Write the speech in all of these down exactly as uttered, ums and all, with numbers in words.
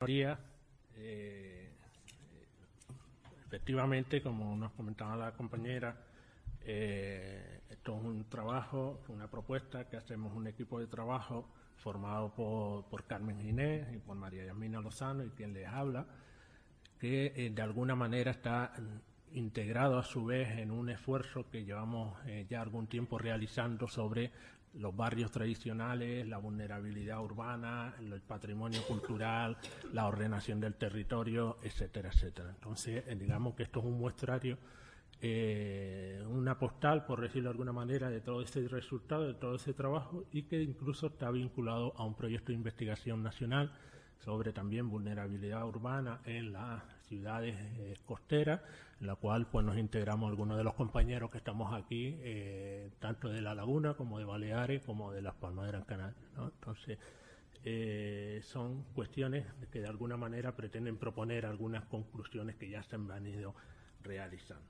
Días. Eh, efectivamente, como nos comentaba la compañera, eh, esto es un trabajo, una propuesta que hacemos un equipo de trabajo formado por, por Carmen Ginés y por María Yasmina Lozano y quien les habla, que eh, de alguna manera está integrado a su vez en un esfuerzo que llevamos eh, ya algún tiempo realizando sobre los barrios tradicionales, la vulnerabilidad urbana, el patrimonio cultural, la ordenación del territorio, etcétera, etcétera. Entonces, eh, digamos que esto es un muestrario, eh, una postal, por decirlo de alguna manera, de todo ese resultado, de todo ese trabajo, y que incluso está vinculado a un proyecto de investigación nacional sobre también vulnerabilidad urbana en las ciudades eh, costeras, en la cual pues nos integramos algunos de los compañeros que estamos aquí, eh, tanto de La Laguna como de Baleares, como de Las Palmas de Gran Canaria, ¿no? Entonces, eh, son cuestiones que de alguna manera pretenden proponer algunas conclusiones que ya se han venido realizando.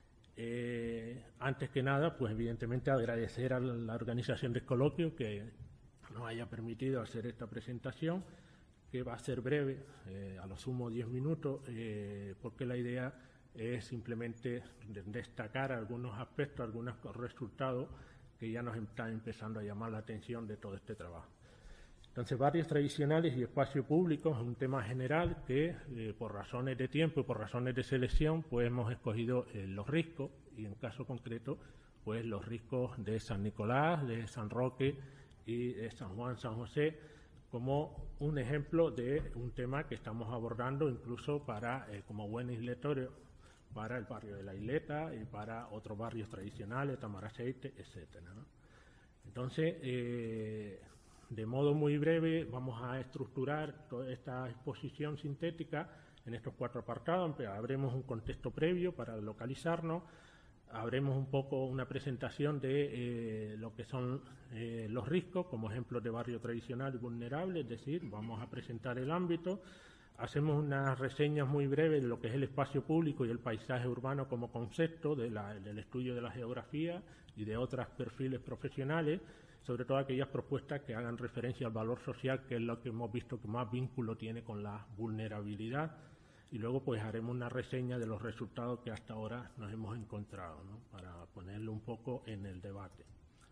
Eh, antes que nada, pues evidentemente agradecer a la organización del coloquio que nos haya permitido hacer esta presentación, que va a ser breve, eh, a lo sumo diez minutos, eh, porque la idea es simplemente destacar algunos aspectos, algunos resultados que ya nos están empezando a llamar la atención de todo este trabajo. Entonces, barrios tradicionales y espacio público es un tema general que, eh, por razones de tiempo y por razones de selección, pues hemos escogido eh, los riscos, y en caso concreto, pues los riscos de San Nicolás, de San Roque y de San Juan, San José, como un ejemplo de un tema que estamos abordando incluso para, eh, como buen isletorio, para el barrio de La Isleta y para otros barrios tradicionales, Tamaraceite, etcétera, ¿no? Entonces, eh, de modo muy breve, vamos a estructurar toda esta exposición sintética en estos cuatro apartados. Habremos un contexto previo para localizarnos. Habremos un poco una presentación de eh, lo que son eh, los riscos, como ejemplos de barrio tradicional y vulnerable, es decir, vamos a presentar el ámbito. Hacemos unas reseñas muy breves de lo que es el espacio público y el paisaje urbano como concepto de la, del estudio de la geografía y de otros perfiles profesionales, sobre todo aquellas propuestas que hagan referencia al valor social, que es lo que hemos visto que más vínculo tiene con la vulnerabilidad. Y luego pues haremos una reseña de los resultados que hasta ahora nos hemos encontrado, ¿no?, para ponerlo un poco en el debate.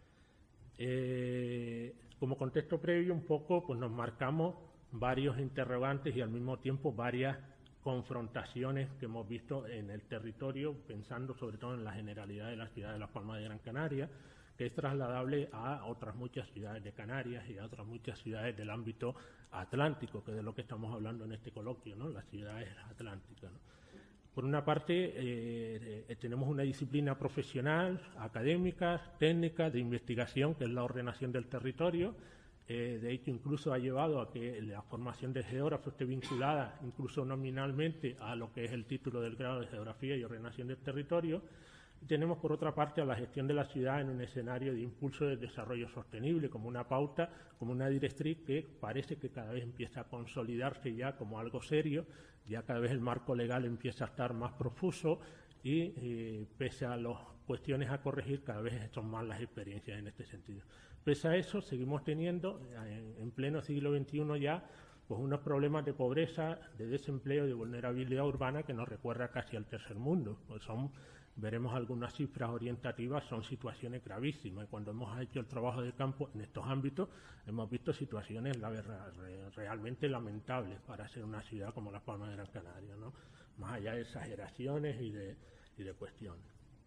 Eh, como contexto previo un poco pues nos marcamos varios interrogantes y al mismo tiempo varias confrontaciones que hemos visto en el territorio, pensando sobre todo en la generalidad de la ciudad de Las Palmas de Gran Canaria, que es trasladable a otras muchas ciudades de Canarias y a otras muchas ciudades del ámbito atlántico, que es de lo que estamos hablando en este coloquio, ¿no?, las ciudades atlánticas, ¿no? Por una parte, eh, eh, tenemos una disciplina profesional, académica, técnica, de investigación, que es la ordenación del territorio. Eh, de hecho, incluso ha llevado a que la formación de geógrafo esté vinculada, incluso nominalmente, a lo que es el título del grado de Geografía y Ordenación del Territorio. Y tenemos, por otra parte, a la gestión de la ciudad en un escenario de impulso del desarrollo sostenible, como una pauta, como una directriz que parece que cada vez empieza a consolidarse ya como algo serio, ya cada vez el marco legal empieza a estar más profuso y, eh, pese a las cuestiones a corregir, cada vez son más las experiencias en este sentido. Pese a eso, seguimos teniendo, en, en pleno siglo veintiuno ya, pues unos problemas de pobreza, de desempleo, de vulnerabilidad urbana que nos recuerda casi al tercer mundo. Pues son, veremos algunas cifras orientativas, son situaciones gravísimas. Y cuando hemos hecho el trabajo de campo en estos ámbitos, hemos visto situaciones la verdad, re, realmente lamentables para ser una ciudad como Las Palmas de Gran Canaria, ¿no?, más allá de exageraciones y de, y de cuestiones.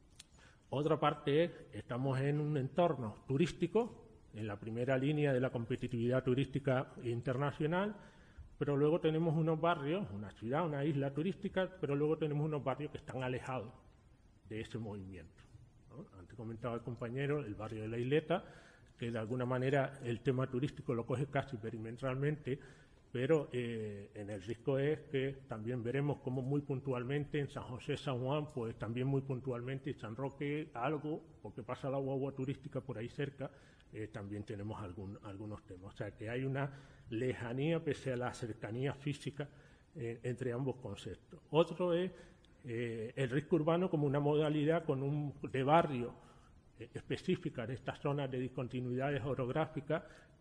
Otra parte es, estamos en un entorno turístico, en la primera línea de la competitividad turística internacional, pero luego tenemos unos barrios, una ciudad, una isla turística, pero luego tenemos unos barrios que están alejados de ese movimiento, ¿no? Antes comentaba el compañero, el barrio de La Isleta, que de alguna manera el tema turístico lo coge casi perimetralmente, pero eh, en el risco es que también veremos como muy puntualmente en San José, San Juan, pues también muy puntualmente en San Roque algo, porque pasa la guagua turística por ahí cerca, eh, también tenemos algún, algunos temas. O sea que hay una lejanía pese a la cercanía física eh, entre ambos conceptos. Otro es eh, el risco urbano como una modalidad con un, de barrio eh, específica en estas zonas de discontinuidades orográficas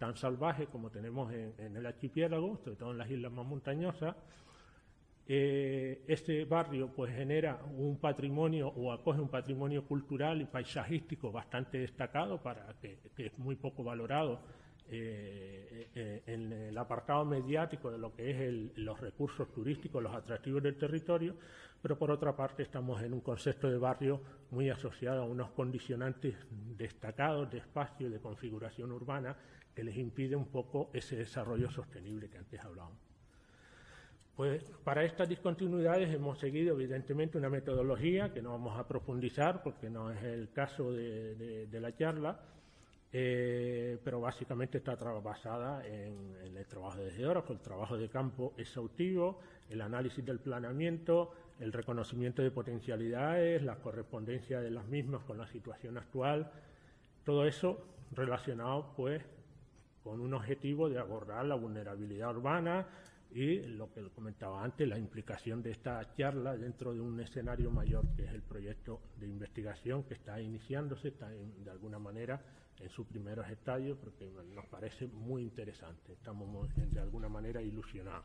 tan salvaje como tenemos en, en el archipiélago, sobre todo en las islas más montañosas. Eh, este barrio pues genera un patrimonio o acoge un patrimonio cultural y paisajístico bastante destacado, para que, que es muy poco valorado eh, eh, en el apartado mediático de lo que es el, los recursos turísticos, los atractivos del territorio, pero por otra parte estamos en un concepto de barrio muy asociado a unos condicionantes destacados de espacio y de configuración urbana que les impide un poco ese desarrollo sostenible que antes hablábamos. Pues para estas discontinuidades hemos seguido evidentemente una metodología que no vamos a profundizar porque no es el caso de, de, de la charla, eh, pero básicamente está basada en, en el trabajo de geógrafo, el trabajo de campo exhaustivo, el análisis del planeamiento, el reconocimiento de potencialidades, la correspondencia de las mismas con la situación actual, todo eso relacionado pues con un objetivo de abordar la vulnerabilidad urbana, y lo que comentaba antes, la implicación de esta charla dentro de un escenario mayor, que es el proyecto de investigación que está iniciándose, está en, de alguna manera en sus primeros estadios, porque nos parece muy interesante, estamos muy, de alguna manera ilusionados.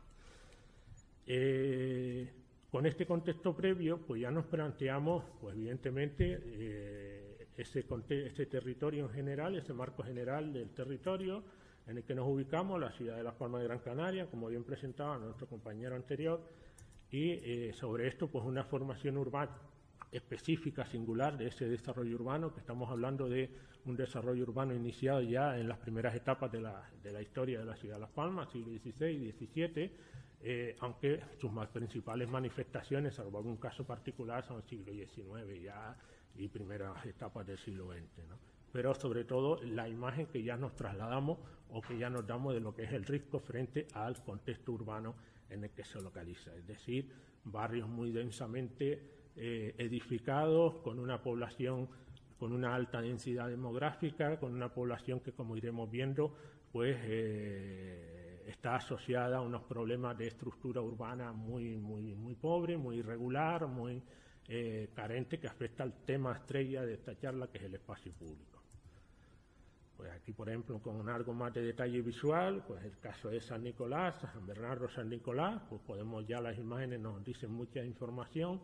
Eh, con este contexto previo, pues ya nos planteamos, pues evidentemente, eh, ese, ese territorio en general, ese marco general del territorio, en el que nos ubicamos, la ciudad de Las Palmas de Gran Canaria, como bien presentaba nuestro compañero anterior, y eh, sobre esto pues una formación urbana específica, singular, de ese desarrollo urbano, que estamos hablando de un desarrollo urbano iniciado ya en las primeras etapas de la, de la historia de la ciudad de Las Palmas, siglo dieciséis, diecisiete, eh, aunque sus más principales manifestaciones, salvo algún caso particular, son el siglo diecinueve ya y primeras etapas del siglo veinte, ¿no? Pero sobre todo la imagen que ya nos trasladamos o que ya nos damos de lo que es el Risco frente al contexto urbano en el que se localiza, es decir, barrios muy densamente eh, edificados, con una población con una alta densidad demográfica, con una población que, como iremos viendo, pues eh, está asociada a unos problemas de estructura urbana muy, muy, muy pobre, muy irregular, muy eh, carente, que afecta al tema estrella de esta charla, que es el espacio público. Pues aquí, por ejemplo, con algo más de detalle visual, pues el caso de San Nicolás, San Bernardo, San Nicolás, pues podemos ya, las imágenes nos dicen mucha información.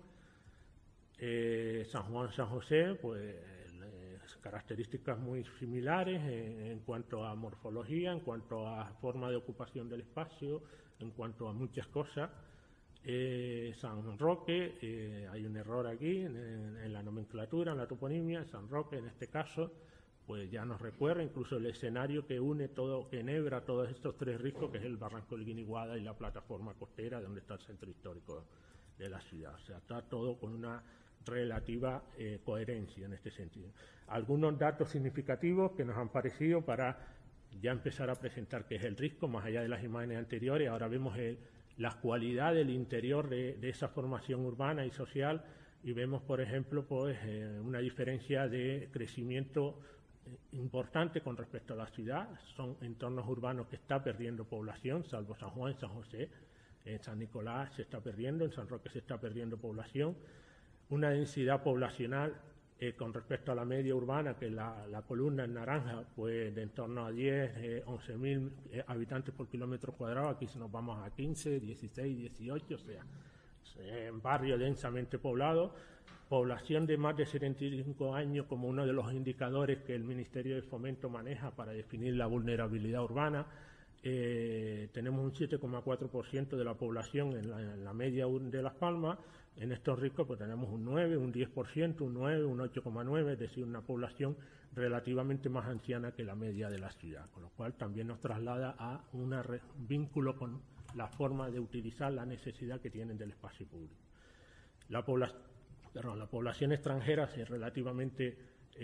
Eh, San Juan, San José, pues eh, características muy similares en, en cuanto a morfología, en cuanto a forma de ocupación del espacio, en cuanto a muchas cosas. Eh, San Roque, eh, hay un error aquí en, en la nomenclatura, en la toponimia. San Roque, en este caso, pues ya nos recuerda incluso el escenario que une todo, que enhebra todos estos tres riscos, que es el Barranco del Guiniguada y la plataforma costera, donde está el centro histórico de la ciudad. O sea, está todo con una relativa eh, coherencia en este sentido. Algunos datos significativos que nos han parecido para ya empezar a presentar qué es el risco, más allá de las imágenes anteriores. Ahora vemos el, las cualidades del interior de, de esa formación urbana y social, y vemos, por ejemplo, pues eh, una diferencia de crecimiento importante con respecto a la ciudad. Son entornos urbanos que está perdiendo población, salvo San Juan, San José. En San Nicolás se está perdiendo, en San Roque se está perdiendo población. Una densidad poblacional eh, con respecto a la media urbana, que la, la columna en naranja, pues de en torno a diez, eh, once mil eh, habitantes por kilómetro cuadrado. Aquí si nos vamos a quince, dieciséis, dieciocho, o sea, en barrio densamente poblado. Población de más de setenta y cinco años como uno de los indicadores que el Ministerio de Fomento maneja para definir la vulnerabilidad urbana. Eh, tenemos un siete coma cuatro por ciento de la población en la, en la media de Las Palmas. En estos riscos pues tenemos un nueve, un diez por ciento, un nueve, un ocho coma nueve, es decir, una población relativamente más anciana que la media de la ciudad, con lo cual también nos traslada a un vínculo con la forma de utilizar la necesidad que tienen del espacio público. La población, perdón, la población extranjera es relativamente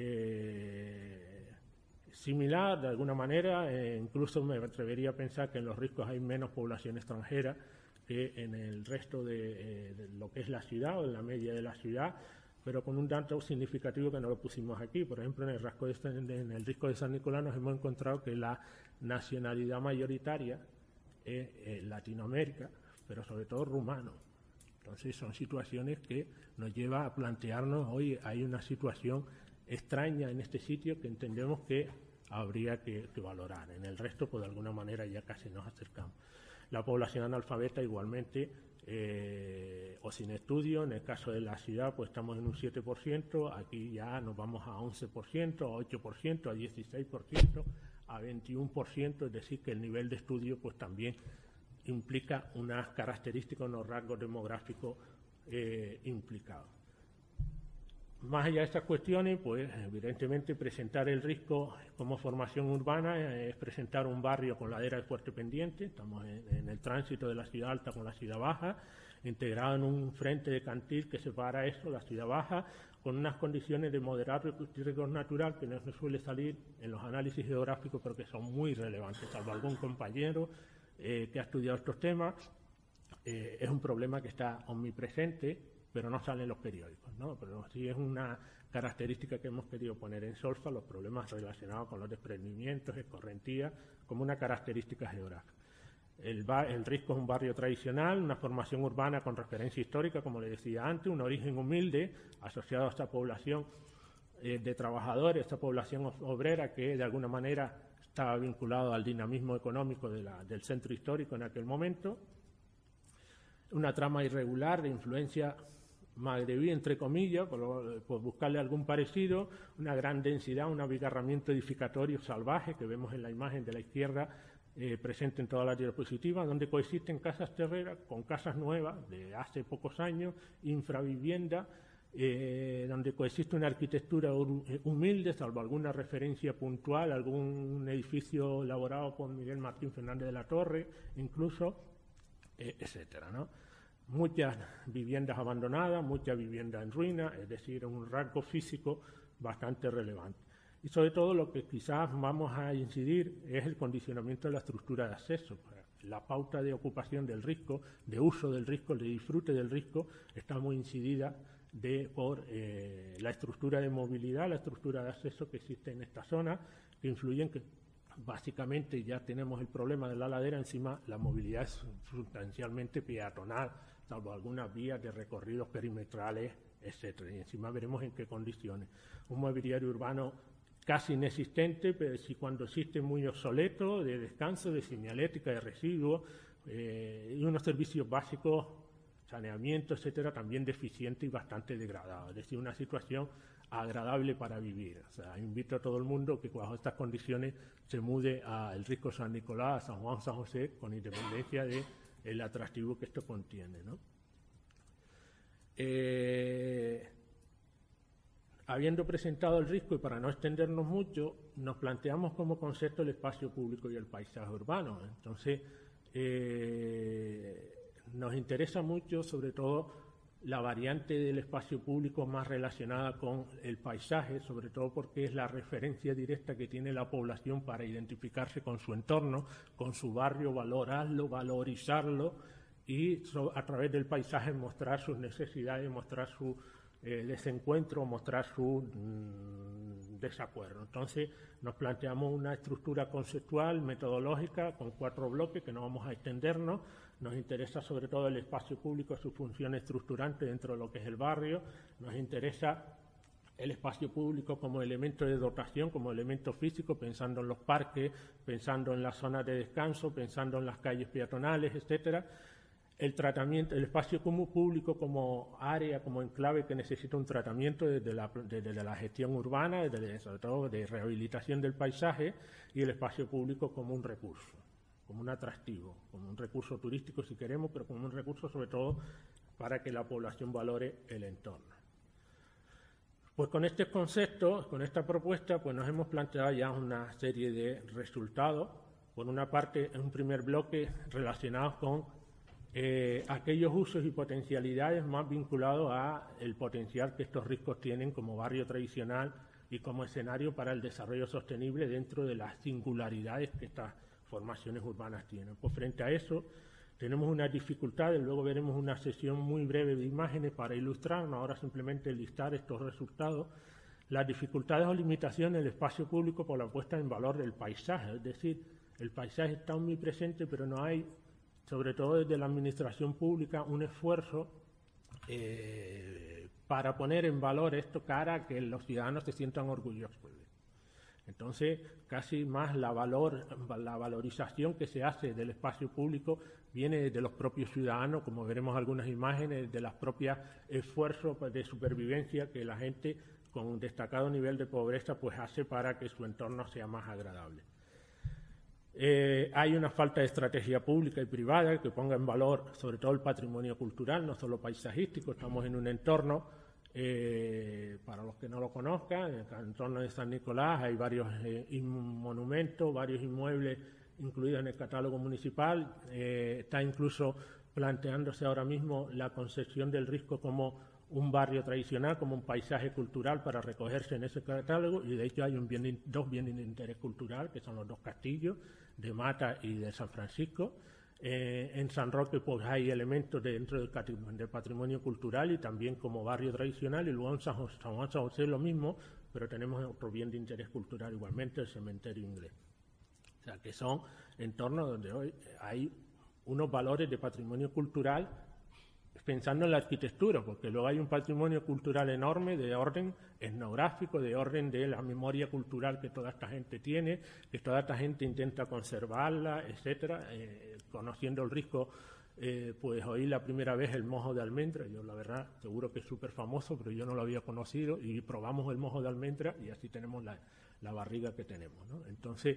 eh, similar de alguna manera, eh, incluso me atrevería a pensar que en los riscos hay menos población extranjera que en el resto de, eh, de lo que es la ciudad o en la media de la ciudad, pero con un dato significativo que no lo pusimos aquí. Por ejemplo, en el, rasgo de, en el risco de San Nicolás nos hemos encontrado que la nacionalidad mayoritaria es eh, Latinoamérica, pero sobre todo rumano. Entonces son situaciones que nos llevan a plantearnos, hoy hay una situación extraña en este sitio que entendemos que habría que, que valorar. En el resto, pues de alguna manera ya casi nos acercamos. La población analfabeta igualmente, eh, o sin estudio, en el caso de la ciudad pues estamos en un siete por ciento, aquí ya nos vamos a once por ciento, a ocho por ciento, a dieciséis por ciento, a veintiuno por ciento, es decir que el nivel de estudio pues también implica unas características, unos rasgos demográficos eh, implicados. Más allá de estas cuestiones, pues evidentemente presentar el risco como formación urbana es presentar un barrio con ladera de fuerte pendiente, estamos en, en el tránsito de la ciudad alta con la ciudad baja, integrado en un frente de cantil que separa eso, la ciudad baja, con unas condiciones de moderado riesgo natural que no se suele salir en los análisis geográficos, pero que son muy relevantes, salvo algún compañero eh, que ha estudiado estos temas. Eh, es un problema que está omnipresente, pero no sale en los periódicos, ¿no? Pero sí es una característica que hemos querido poner en solfa, los problemas relacionados con los desprendimientos, escorrentías, como una característica geográfica. El, el Risco es un barrio tradicional, una formación urbana con referencia histórica, como le decía antes, un origen humilde asociado a esta población eh, de trabajadores, esta población obrera que de alguna manera estaba vinculado al dinamismo económico de la, del centro histórico en aquel momento. Una trama irregular de influencia magrebí, entre comillas, por, por buscarle algún parecido, una gran densidad, un abigarramiento edificatorio salvaje que vemos en la imagen de la izquierda eh, presente en toda la diapositiva, donde coexisten casas terreras con casas nuevas de hace pocos años, infravivienda, eh, donde coexiste una arquitectura humilde, salvo alguna referencia puntual, algún edificio elaborado por Miguel Martín Fernández de la Torre, incluso, eh, etcétera, ¿no? Muchas viviendas abandonadas, muchas viviendas en ruina, es decir, un rasgo físico bastante relevante. Y sobre todo lo que quizás vamos a incidir es el condicionamiento de la estructura de acceso. La pauta de ocupación del risco, de uso del risco, de disfrute del risco, está muy incidida de, por eh, la estructura de movilidad, la estructura de acceso que existe en esta zona, que influyen que básicamente ya tenemos el problema de la ladera, encima la movilidad es sustancialmente peatonal, salvo algunas vías de recorridos perimetrales, etcétera. Y encima veremos en qué condiciones. Un mobiliario urbano casi inexistente, pero sí cuando existe muy obsoleto, de descanso, de señalética, de residuos, eh, y unos servicios básicos, saneamiento, etcétera, también deficiente y bastante degradado. Es decir, una situación agradable para vivir. O sea, invito a todo el mundo que bajo estas condiciones se mude al Risco San Nicolás, a San Juan, San José, con independencia del atractivo que esto contiene, ¿no? Eh, habiendo presentado el risco, y para no extendernos mucho, nos planteamos como concepto el espacio público y el paisaje urbano. Entonces, eh, nos interesa mucho, sobre todo, la variante del espacio público más relacionada con el paisaje, sobre todo porque es la referencia directa que tiene la población para identificarse con su entorno, con su barrio, valorarlo, valorizarlo y a través del paisaje mostrar sus necesidades, mostrar su eh, desencuentro, mostrar su mmm, desacuerdo. Entonces nos planteamos una estructura conceptual, metodológica, con cuatro bloques que no vamos a extendernos. Nos interesa sobre todo el espacio público, su función estructurante dentro de lo que es el barrio. Nos interesa el espacio público como elemento de dotación, como elemento físico, pensando en los parques, pensando en las zonas de descanso, pensando en las calles peatonales, etcétera. El tratamiento, el espacio público como área, como enclave que necesita un tratamiento desde la, desde la gestión urbana, desde, sobre todo de rehabilitación del paisaje, y el espacio público como un recurso, como un atractivo, como un recurso turístico si queremos, pero como un recurso sobre todo para que la población valore el entorno. Pues con estos conceptos, con esta propuesta, pues nos hemos planteado ya una serie de resultados. Por una parte, en un primer bloque relacionados con eh, aquellos usos y potencialidades más vinculados al potencial que estos riscos tienen como barrio tradicional y como escenario para el desarrollo sostenible dentro de las singularidades que estas formaciones urbanas tienen. Pues frente a eso tenemos unas dificultades, luego veremos una sesión muy breve de imágenes para ilustrarnos, ahora simplemente listar estos resultados. Las dificultades o limitaciones del espacio público por la puesta en valor del paisaje, es decir, el paisaje está omnipresente, pero no hay, sobre todo desde la administración pública, un esfuerzo eh, para poner en valor esto cara a que los ciudadanos se sientan orgullosos. Entonces, casi más la, valor, la valorización que se hace del espacio público viene de los propios ciudadanos, como veremos algunas imágenes, de los propios esfuerzos de supervivencia que la gente con un destacado nivel de pobreza pues hace para que su entorno sea más agradable. Eh, hay una falta de estrategia pública y privada que ponga en valor sobre todo el patrimonio cultural, no solo paisajístico. Estamos en un entorno, eh, para los que no lo conozcan, en el entorno de San Nicolás hay varios eh, monumentos, varios inmuebles incluidos en el catálogo municipal. Eh, está incluso planteándose ahora mismo la concepción del Risco como un barrio tradicional, como un paisaje cultural para recogerse en ese catálogo, y de hecho hay un bien, dos bienes de interés cultural, que son los dos castillos, de Mata y de San Francisco. Eh, en San Roque pues hay elementos de dentro del, del patrimonio cultural y también como barrio tradicional, y luego en San, San Juan San José lo mismo, pero tenemos otro bien de interés cultural igualmente, el cementerio inglés. O sea, que son entornos donde hoy hay unos valores de patrimonio cultural pensando en la arquitectura, porque luego hay un patrimonio cultural enorme de orden etnográfico, de orden de la memoria cultural que toda esta gente tiene, que toda esta gente intenta conservarla, etcétera. Eh, conociendo el Risco, eh, pues oí la primera vez el mojo de almendra. Yo la verdad seguro que es súper famoso, pero yo no lo había conocido, y probamos el mojo de almendra y así tenemos la, la barriga que tenemos, ¿no? Entonces,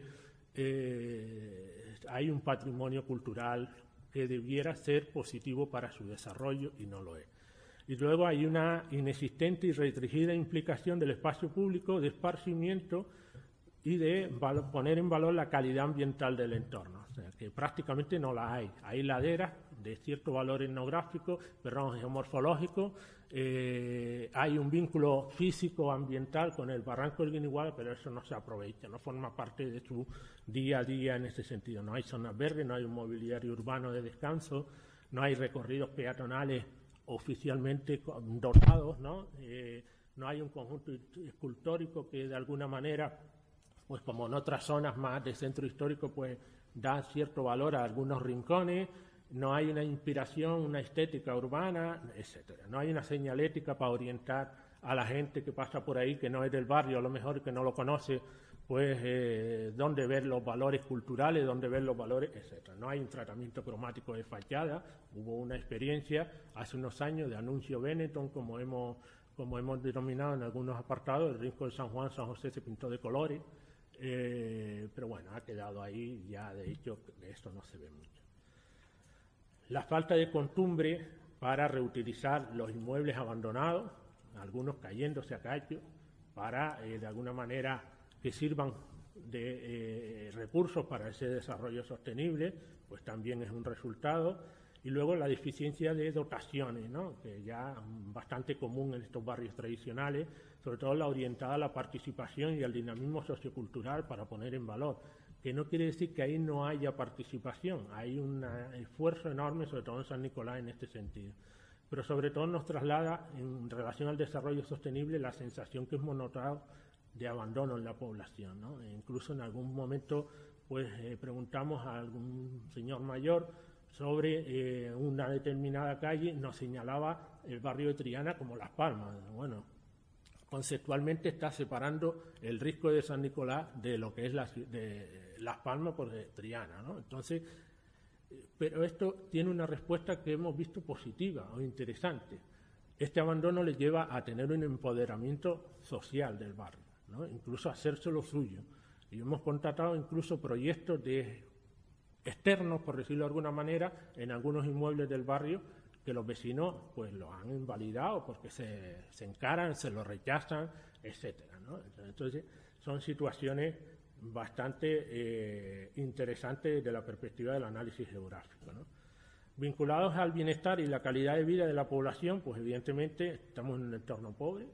eh, hay un patrimonio cultural que debiera ser positivo para su desarrollo y no lo es. Y luego hay una inexistente y restringida implicación del espacio público de esparcimiento y de poner en valor la calidad ambiental del entorno, o sea, que prácticamente no la hay. Hay laderas de cierto valor etnográfico, perdón, geomorfológico, eh, hay un vínculo físico-ambiental con el barranco del Guiniguada, pero eso no se aprovecha, no forma parte de su día a día en ese sentido. No hay zonas verdes, no hay un mobiliario urbano de descanso, no hay recorridos peatonales oficialmente dotados, ¿no? Eh, no hay un conjunto escultórico que de alguna manera, pues como en otras zonas más de centro histórico, pues da cierto valor a algunos rincones. No hay una inspiración, una estética urbana, etcétera. No hay una señalética para orientar a la gente que pasa por ahí, que no es del barrio, a lo mejor que no lo conoce, pues eh, dónde ver los valores culturales, dónde ver los valores, etcétera. No hay un tratamiento cromático de fachada. Hubo una experiencia hace unos años de anuncio Benetton, como hemos, como hemos denominado en algunos apartados. El Risco de San Juan, San José se pintó de colores, eh, pero bueno, ha quedado ahí, ya de hecho de esto no se ve mucho. La falta de costumbre para reutilizar los inmuebles abandonados, algunos cayéndose a cacho, para eh, de alguna manera que sirvan de eh, recursos para ese desarrollo sostenible, pues también es un resultado. Y luego la deficiencia de dotaciones, ¿no?, que ya es bastante común en estos barrios tradicionales, sobre todo la orientada a la participación y al dinamismo sociocultural para poner en valor, que no quiere decir que ahí no haya participación. Hay un esfuerzo enorme, sobre todo en San Nicolás, en este sentido. Pero sobre todo nos traslada, en relación al desarrollo sostenible, la sensación que hemos notado de abandono en la población, ¿no? E incluso en algún momento pues eh, preguntamos a algún señor mayor sobre eh, una determinada calle, nos señalaba el barrio de Triana como Las Palmas. Bueno, conceptualmente está separando el Risco de San Nicolás de lo que es la, de Las Palmas por Triana, ¿no? Entonces, pero esto tiene una respuesta que hemos visto positiva o interesante. Este abandono le lleva a tener un empoderamiento social del barrio, ¿no?, incluso a hacérselo suyo. Y hemos contratado incluso proyectos de externos, por decirlo de alguna manera, en algunos inmuebles del barrio, que los vecinos pues lo han invalidado porque se, se encaran, se lo rechazan, etcétera, ¿no? Entonces, son situaciones bastante eh, interesantes desde la perspectiva del análisis geográfico, ¿no? Vinculados al bienestar y la calidad de vida de la población, pues evidentemente estamos en un entorno pobre,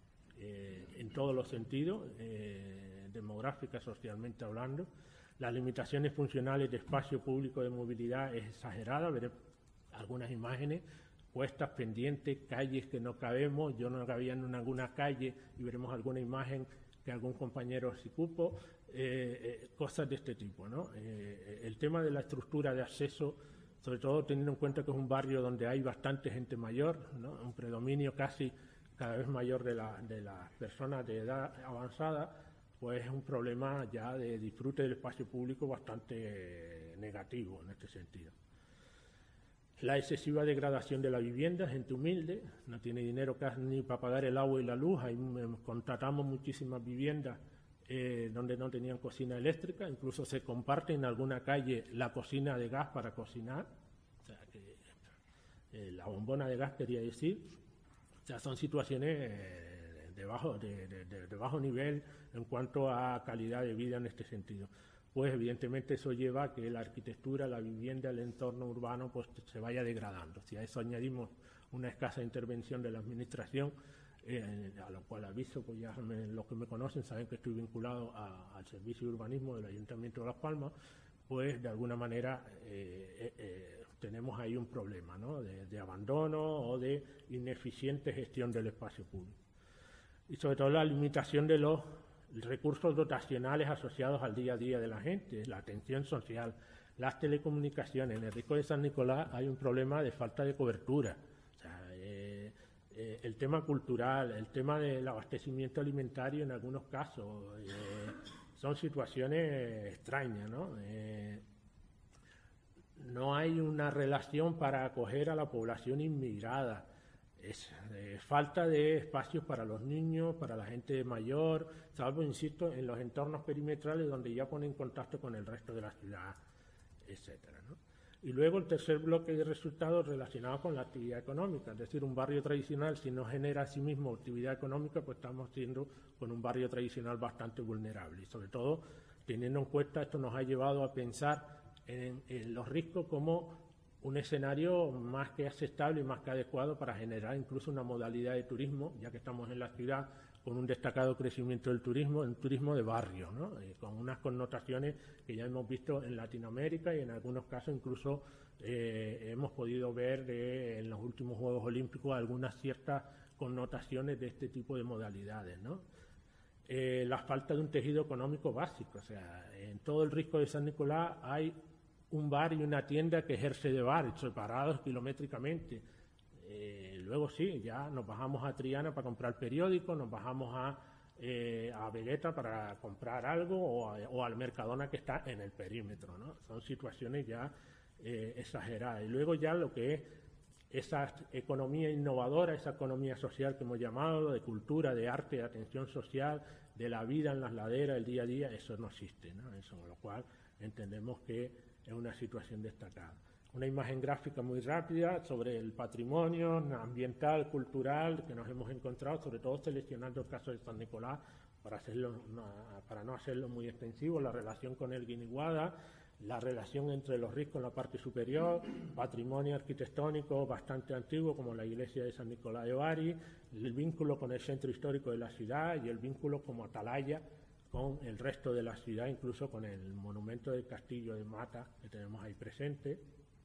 eh, en todos los sentidos, eh, demográfica, socialmente hablando. Las limitaciones funcionales de espacio público de movilidad es exagerada. Veremos algunas imágenes, cuestas pendientes, calles que no cabemos. Yo no cabía en alguna calle y veremos alguna imagen que algún compañero sí cupo, eh, eh, cosas de este tipo, ¿no? Eh, el tema de la estructura de acceso, sobre todo teniendo en cuenta que es un barrio donde hay bastante gente mayor, ¿no?, un predominio casi cada vez mayor de, la, de las personas de edad avanzada, pues es un problema ya de disfrute del espacio público bastante negativo en este sentido. La excesiva degradación de la vivienda, gente humilde, no tiene dinero casi ni para pagar el agua y la luz. Ahí contratamos muchísimas viviendas eh, donde no tenían cocina eléctrica, incluso se comparte en alguna calle la cocina de gas para cocinar, o sea, que, eh, la bombona de gas quería decir. O sea, son situaciones eh, de, bajo, de, de, de, de bajo nivel en cuanto a calidad de vida en este sentido. Pues evidentemente eso lleva a que la arquitectura, la vivienda, el entorno urbano pues se vaya degradando. Si a eso añadimos una escasa intervención de la administración, eh, a lo cual aviso, pues ya me, los que me conocen saben que estoy vinculado a, al Servicio de Urbanismo del Ayuntamiento de Las Palmas, pues de alguna manera eh, eh, eh, tenemos ahí un problema, ¿no?, de, de abandono o de ineficiente gestión del espacio público. Y sobre todo la limitación de los recursos dotacionales asociados al día a día de la gente, la atención social, las telecomunicaciones. En el Risco de San Nicolás hay un problema de falta de cobertura. O sea, eh, eh, el tema cultural, el tema del abastecimiento alimentario en algunos casos, eh, son situaciones extrañas, ¿no? Eh, no hay una relación para acoger a la población inmigrada. Es eh, falta de espacios para los niños, para la gente mayor, salvo, insisto, en los entornos perimetrales donde ya ponen contacto con el resto de la ciudad, etcétera, ¿no? Y luego el tercer bloque de resultados relacionado con la actividad económica, es decir, un barrio tradicional, si no genera a sí mismo actividad económica, pues estamos siendo con un barrio tradicional bastante vulnerable. Y sobre todo, teniendo en cuenta, esto nos ha llevado a pensar en, en los riscos como un escenario más que aceptable y más que adecuado para generar incluso una modalidad de turismo, ya que estamos en la ciudad con un destacado crecimiento del turismo, un turismo de barrio, ¿no?, eh, con unas connotaciones que ya hemos visto en Latinoamérica y en algunos casos incluso eh, hemos podido ver de, en los últimos Juegos Olímpicos algunas ciertas connotaciones de este tipo de modalidades, ¿no? Eh, la falta de un tejido económico básico, o sea, en todo el Risco de San Nicolás hay un bar y una tienda que ejerce de bar, separados kilométricamente. Eh, luego sí, ya nos bajamos a Triana para comprar periódicos, nos bajamos a, eh, a Vegeta para comprar algo o, a, o al Mercadona que está en el perímetro, ¿no? Son situaciones ya eh, exageradas. Y luego ya lo que es esa economía innovadora, esa economía social que hemos llamado, de cultura, de arte, de atención social, de la vida en las laderas, el día a día, eso no existe, ¿no? Eso, con lo cual entendemos que es una situación destacada. Una imagen gráfica muy rápida sobre el patrimonio ambiental, cultural que nos hemos encontrado, sobre todo seleccionando el caso de San Nicolás para, hacerlo, para no hacerlo muy extensivo, la relación con el Guiniguada, la relación entre los riscos en la parte superior, patrimonio arquitectónico bastante antiguo como la iglesia de San Nicolás de Bari, el vínculo con el centro histórico de la ciudad y el vínculo como atalaya con el resto de la ciudad, incluso con el monumento del castillo de Mata que tenemos ahí presente.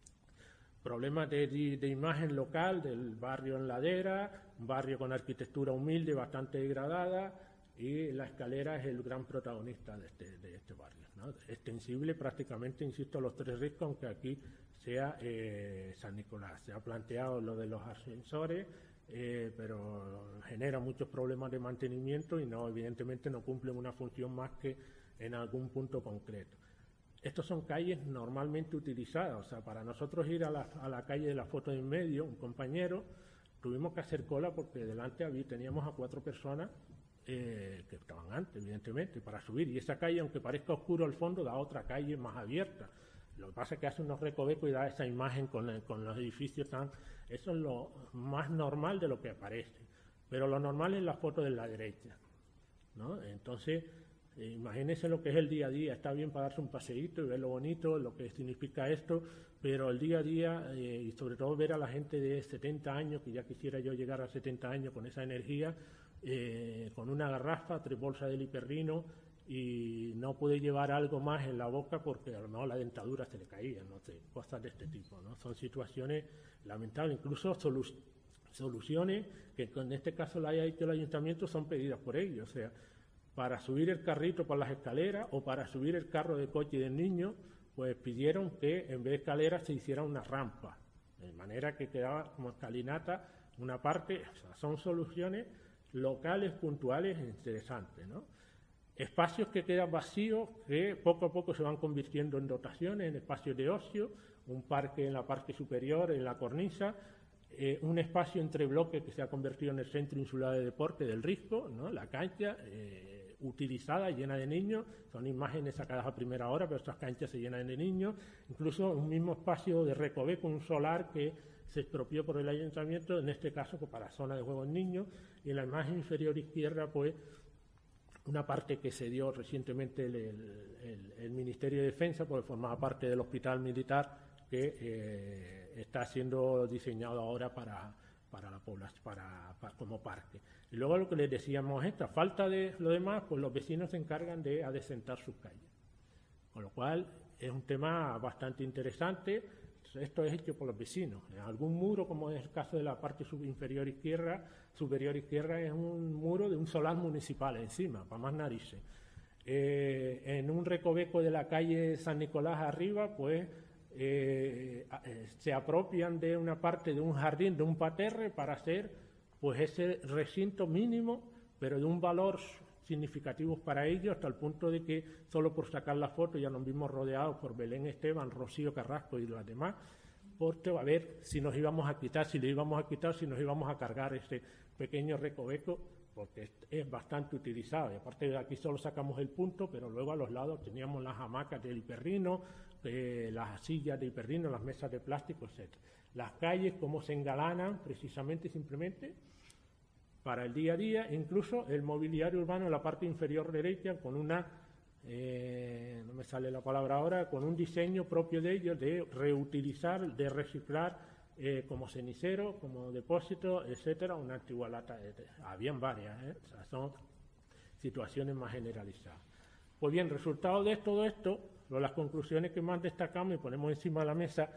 Problemas de, de, de imagen local del barrio en ladera, un barrio con arquitectura humilde, bastante degradada, y la escalera es el gran protagonista de este, de este barrio, ¿no? Extensible prácticamente, insisto, a los tres riscos, aunque aquí sea eh, San Nicolás. Se ha planteado lo de los ascensores, Eh, pero genera muchos problemas de mantenimiento y no, evidentemente no cumplen una función más que en algún punto concreto. Estas son calles normalmente utilizadas, o sea, para nosotros ir a la, a la calle de la foto de en medio, un compañero, tuvimos que hacer cola porque delante había, teníamos a cuatro personas eh, que estaban antes, evidentemente, para subir, y esa calle, aunque parezca oscuro al fondo, da otra calle más abierta. Lo que pasa es que hace unos recovecos y da esa imagen con, el, con los edificios tan... Eso es lo más normal de lo que aparece. Pero lo normal es la foto de la derecha, ¿no? Entonces, eh, imagínense lo que es el día a día. Está bien para darse un paseíto y ver lo bonito, lo que significa esto, pero el día a día, eh, y sobre todo ver a la gente de setenta años, que ya quisiera yo llegar a setenta años con esa energía, eh, con una garrafa, tres bolsas de liperrino, y no puede llevar algo más en la boca porque a lo mejor la dentadura se le caía, no sé, cosas de este tipo, ¿no? Son situaciones lamentables, incluso solu soluciones que en este caso la haya hecho el ayuntamiento son pedidas por ellos, o sea, para subir el carrito por las escaleras o para subir el carro de coche del niño, pues pidieron que en vez de escaleras se hiciera una rampa, de manera que quedaba como escalinata una parte. O sea, son soluciones locales, puntuales e interesantes, ¿no? Espacios que quedan vacíos, que poco a poco se van convirtiendo en dotaciones, en espacios de ocio, un parque en la parte superior, en la cornisa, eh, un espacio entre bloques que se ha convertido en el centro insular de deporte del Risco, ¿no? La cancha, eh, utilizada, llena de niños, son imágenes sacadas a primera hora, pero estas canchas se llenan de niños, incluso un mismo espacio de Recoveco, un solar que se expropió por el ayuntamiento, en este caso para zona de juegos niños, y en la imagen inferior izquierda, pues, una parte que se dio recientemente el, el, el Ministerio de Defensa, porque formaba parte del hospital militar que eh, está siendo diseñado ahora para, para la población, para, para, como parque. Y luego lo que les decíamos, esta falta de lo demás, pues los vecinos se encargan de adecentar sus calles. Con lo cual es un tema bastante interesante. Esto es hecho por los vecinos. En algún muro, como es el caso de la parte inferior izquierda, superior izquierda, es un muro de un solar municipal encima, para más narices. Eh, en un recoveco de la calle San Nicolás arriba, pues eh, eh, se apropian de una parte de un jardín, de un parterre, para hacer pues ese recinto mínimo, pero de un valor significativos para ellos, hasta el punto de que solo por sacar la foto ya nos vimos rodeados por Belén Esteban, Rocío Carrasco y las demás, porque a ver si nos íbamos a quitar, si le íbamos a quitar, si nos íbamos a cargar este pequeño recoveco, porque es, es bastante utilizado. Y aparte de aquí solo sacamos el punto, pero luego a los lados teníamos las hamacas del hiperrino, eh, las sillas de hiperrino, las mesas de plástico, etcétera. Las calles, cómo se engalanan precisamente, simplemente, para el día a día, incluso el mobiliario urbano en la parte inferior derecha, con una, eh, no me sale la palabra ahora, con un diseño propio de ellos, de reutilizar, de reciclar, eh, como cenicero, como depósito, etcétera, una antigua lata. De, habían varias, ¿eh? O sea, son situaciones más generalizadas. Pues bien, resultado de todo esto, las conclusiones que más destacamos y ponemos encima de la mesa,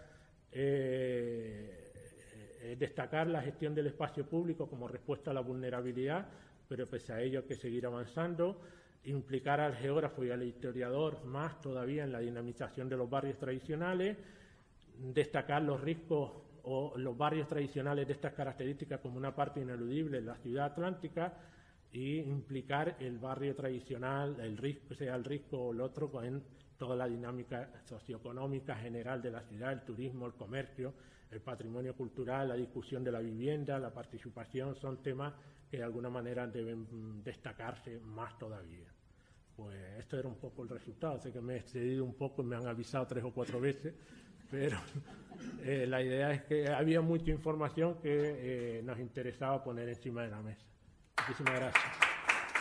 eh, Eh, destacar la gestión del espacio público como respuesta a la vulnerabilidad, pero pese a ello hay que seguir avanzando, implicar al geógrafo y al historiador más todavía en la dinamización de los barrios tradicionales, destacar los riscos o los barrios tradicionales de estas características como una parte ineludible de la ciudad atlántica, y implicar el barrio tradicional, el risco, sea el risco o el otro, en toda la dinámica socioeconómica general de la ciudad, el turismo, el comercio, el patrimonio cultural, la discusión de la vivienda, la participación, son temas que de alguna manera deben destacarse más todavía. Pues esto era un poco el resultado. Sé que me he excedido un poco, me han avisado tres o cuatro veces, pero eh, la idea es que había mucha información que eh, nos interesaba poner encima de la mesa. Muchísimas gracias.